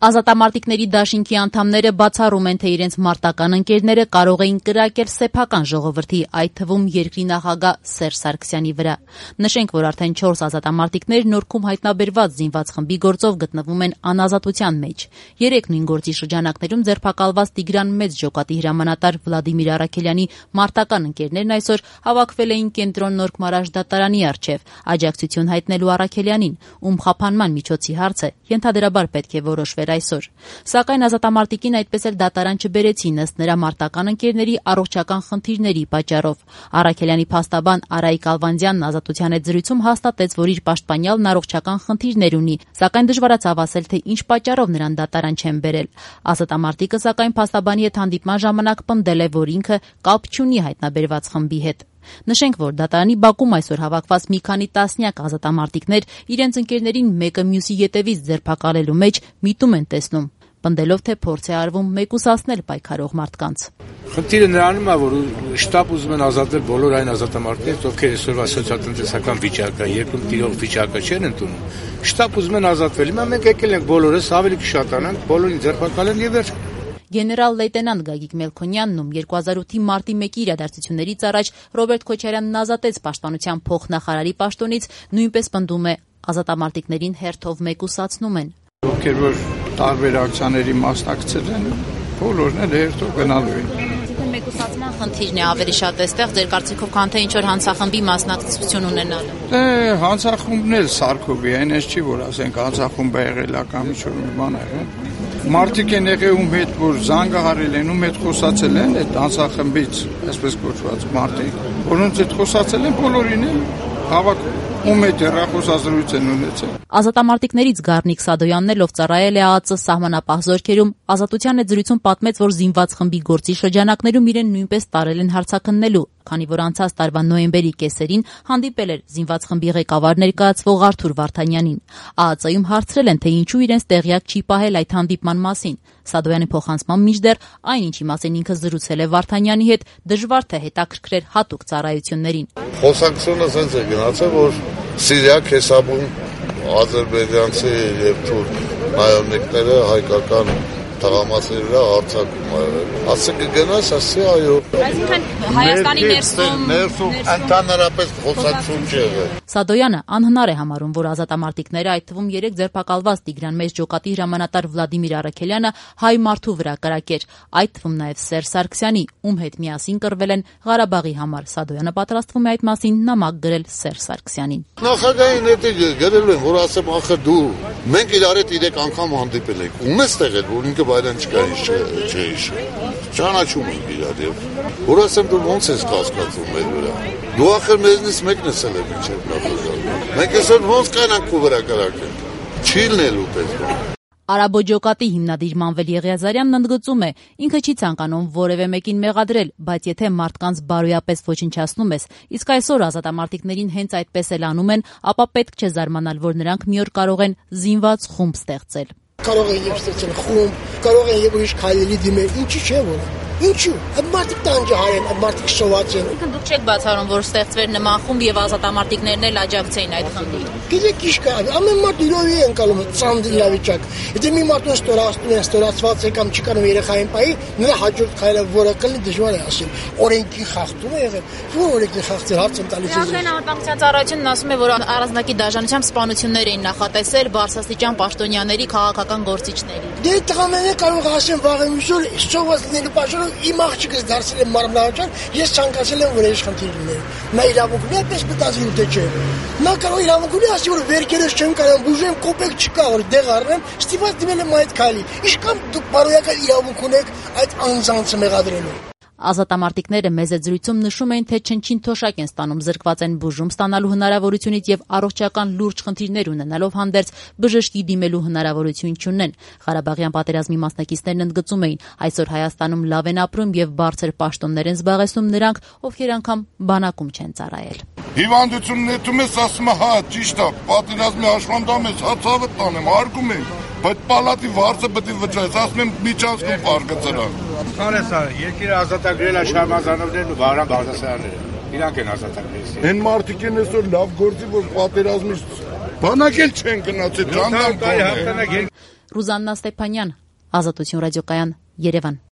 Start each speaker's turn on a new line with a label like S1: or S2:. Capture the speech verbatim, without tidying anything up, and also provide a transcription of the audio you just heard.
S1: Ազատամարտիկների դաշինքի անդամները բացառում են, թե իրենց մարտական ընկերները կարող էին կրակել սեփական ժողովրդի, այդ թվում երկրի նախագահ Սերժ Սարգսյանի վրա։ Նշենք, որ արդեն չորս ազատամարտիկներ Նորքում հայտնաբերված զինված խմբի գործով գտնվում են անազատության մեջ։ Երեք նույն գործի շրջանակներում ձերբակալված Տիգրան Մեծ ջոկատի հրամանատար Վլադիմիր Առաքելյանի մարտական ընկերներն այսօր հավաքվել էին կենտրոն Նորք Մարաշ դատարանի առջև, աջակցություն հայտնելու Առաքելյանին, ում խափանման միջոցի հարցը ենթադրաբար պետք է որոշվեր այսօր։ Սակայն ազատամարտիկին այդպես էլ դատարան չբերեցին ըստ նրա մարտական ընկերների առողջական խնդիրների պատճառով։ Առաքելյանի փաստաբան Արայիկ Ալվանդյանն Ազատության հետ զրույցում հաստատեց, որ իր պաշտպանյալն առողջական խնդիրներ ունի, սակայն դժվարացավ ասել, թե ինչ պատճառով նրան դատարան չեն բերել։ Ազատամարտիկը սակայն փաստաբանի հետ հանդիպման ժամանակ պնդել է, որ ինքը կապ չունի հայտնաբերված խմբի հետ։ Նշենք, որ դատարանի բակում այսօր հավաքված մի քանի տասնյակ ազատամարտիկներ իրենց ընկերներին մեկը մյուսի ետևից ձերբակալելու մեջ միտում են տեսնում, պնդելով, թե փորձ է արվում մեկուսացնել պայքարող մարդկանց։
S2: Խնդիրը նրանում է, որ շտապ ուզում են ազատել բոլոր այն ազատամարտիկներից, ովքեր այսօրվա սոցիալ-տնտեսական վիճակը, երկրում տիրող վիճակը չեն ընդունում, շտապ ուզում են ազատվել։ Հիմա մենք եկել ենք բոլորս ավելի կշատանանք, բոլորին ձերբակալեն եւ վերջ։
S1: Գեներալ լեյտենանտ Գագիկ Մելքոնյանն, ում երկու հազար ութի մարտի մեկի իրադարձություններից առաջ Ռոբերտ Քոչարյանն ազատեց պաշտպանության փոխնախարարի պաշտոնից, նույնպես պնդում է ազատամարտիկներին հերթով մեկուսացնում են։
S3: Ովքեր որ տարբեր ակցիաների մասնակցել են, բոլորն էլ հերթով գնալու են։
S1: Մեկուսացման խնդիրն է ավելի շատ այստեղ, ձեր կարծիքով, քան թե ինչ-որ հանցախմբի մասնակցություն ունենալը։
S3: Դե հանցախումբն էլ Սարգսովի, այն էս չի, որ ասենք հանցախումբը եղել է կամ ինչ-որ մի բան եղել։ Մարդիկ են եղել, ում հետ որ զանգահարել են, ում հետ խոսացել են, այդ հանցախմբից, այսպես կոչված մարդիկ, որոնց հետ խոսացել են, բոլորին են հավաքում։ Ում հետ հեռախոսազրույց են ունեցել։
S1: Ազատամարտիկներից Գառնիկ Սադոյանն էլ, ով ծառայել է ԱԱԾ սահմանապահ զորքերում, Ազատության հետ զրույցում պատմեց, որ զինված խմբի գործի շրջանակներում իրեն նույնպես տարել են հարձակնելու, քանի որ անցած տարվա նոյեմբերի կեսերին հանդիպել էր զինված խմբի ղեկավար ներկայացվող Արթուր Վարդանյանին։ ԱԱԾ-ում հարցրել են, թե ինչու իրենց տեղյակ չի պահել այդ հանդիպման մասին։ Սադոյանի փոխանցմամբ մինչդեռ այն, ինչի մասին ինքը զրուցել է Վարդանյանի հետ, դժվար թե հետաքրքրեր հատուկ ծառայություններին։
S4: Խոսակցությունը ասենց է գնացել, որ Սիրիա, Քեսաբուն, ադրբեջանցի եւ թուրք նայոնիկները հայկական թղամասերի վրա հարձակում արել։ Ասենք գնաց, ասի այո։
S1: Այսինքն Հայաստանի ներսում
S4: ներսում ընդհանրապես խոսակցություն չի եղել։
S1: Սադոյանը անհնար է համարում, որ ազատամարտիկները, այդ թվում երեք ձերբակալված Տիգրան Մեծ ջոկատի հրամանատար Վլադիմիր Առաքելյանը հայ մարդու վրա կրակեր, այդ թվում նաև Սերժ Սարգսյանի, ում հետ միասին կռվել են Ղարաբաղի համար։ Սադոյանը պատրաստվում է այդ մասին նամակ գրել Սերժ Սարգսյանին։
S4: Նախագահին հետ գրել են, որ ասեմ, ախր դու մենք իրար հետ իրեք անգամ հանդիպել ենք։ Ում ես տեղել, որ ինքը բայրան չկա չէ։ Ճանաչում ենք իրար եւ որ ասեմ դու ոնց ես կասկածում մեր վրա։ Դու ախր մեզնից մեկն ես ել մինչև նախագահ։ Մենք այսօր ոնց կանանք քո վրա կրակել։ Չի լինելու պետք։
S1: Արաբո ջոկատի հիմնադիր Մանվել Եղիազարյանն ընդգծում է, ինքը չի ցանկանում որևէ մեկին մեղադրել, բայց եթե մարդկանց բարոյապես ոչնչացնում ես, իսկ այսօր ազատամարտիկներին հենց այդպես էլ անում են, ապա պետք չէ զարմանալ, որ նրանք մի օր կարող են զինված խումբ ստեղծել։
S5: Կարող են եւ ստեղծել խումբ, կարող են եւ ուրիշ քայլերի դիմել, ինչի՞ չէ որ։ Ինչու՞։ Այդ մարդիկ տանջահար են, այդ մարդիկ սոված են։
S1: Ինքն դուք չեք բացառում, որ ստեղծվեր նման խումբ եւ ազատամարտիկներն էլ աջակցեին այդ խմբին։
S5: Գիտեք ինչ կա, ամեն մարդ իրովի են կալում ծանր իրավիճակ։ Եթե մի մարդուն ստորացնում են, ստորացված է կամ չի կարող երեխային պայի, նրա հաջորդ քայլը որը կլինի դժվար է ասել։ Օրենքի խախտում է եղել։ Ո՞ր օրենքի խախտել հարց են տալիս։
S1: Ազգային անվտանգության ծառայությունն ասում է, որ առանձնակի դաշնությամբ սպանություններ էին նախատեսել բարձրաստիճան պաշտոնյաների քաղաքական գործիչների։
S5: Դե տղաները կարող ասեն վաղը մյուսօր սոված լինելու պատճառով իմ աղջիկս դարձել է մարմնավորական, ես ցանկացել եմ որ այս խնդիր լինի։ Նա իրավունք ունի, այդպես մտածել թե չէ։ Նա կարող իրավունք ունի, ասի որ վերքերս չեմ կարող բուժեմ, կոպեկ չկա որ դեղ առնեմ, ստիպված դիմել եմ այդ քայլի։ Ինչքան դուք բարոյական իրավունք ունեք այդ անձանցը մեղադրելու։
S1: Ազատամարտիկները մեծ զրույցում նշում էին, թե չնչին թոշակ են ստանում, զրկված են բուժում ստանալու հնարավորությունից եւ առողջական լուրջ խնդիրներ ունենալով հանդերձ բժշկի դիմելու հնարավորություն չունեն։ Ղարաբաղյան պատերազմի մասնակիցներն ընդգծում էին, այսօր Հայաստանում լավ են ապրում եւ բարձր պաշտոններ են զբաղեցնում նրանք, ովքեր անգամ բանակում չեն ծառայել։
S4: Հիվանդությունն նետում ես, ասում է, հա, ճիշտ է, պատերազմի հաշվանդամ ես, հա, ցավը տանեմ, հարգում եմ, բայց պալատի վարձը պետք է վճարես, ասում եմ, միջանցքում պարկացել է։
S2: Կարես է, երկիրը ազատագրել է Շահմազանովներն ու Վահրամ Բաղդասարյանները։ Իրանք են ազատագրել։
S4: Են մարդիկ են այսօր լավ գործի, որ պատերազմից բանակ էլ չեն գնացել, ջանդամ կան։
S1: Ռուզաննա Ստեփանյան, Ազատություն ռադիոկայան, Երևան։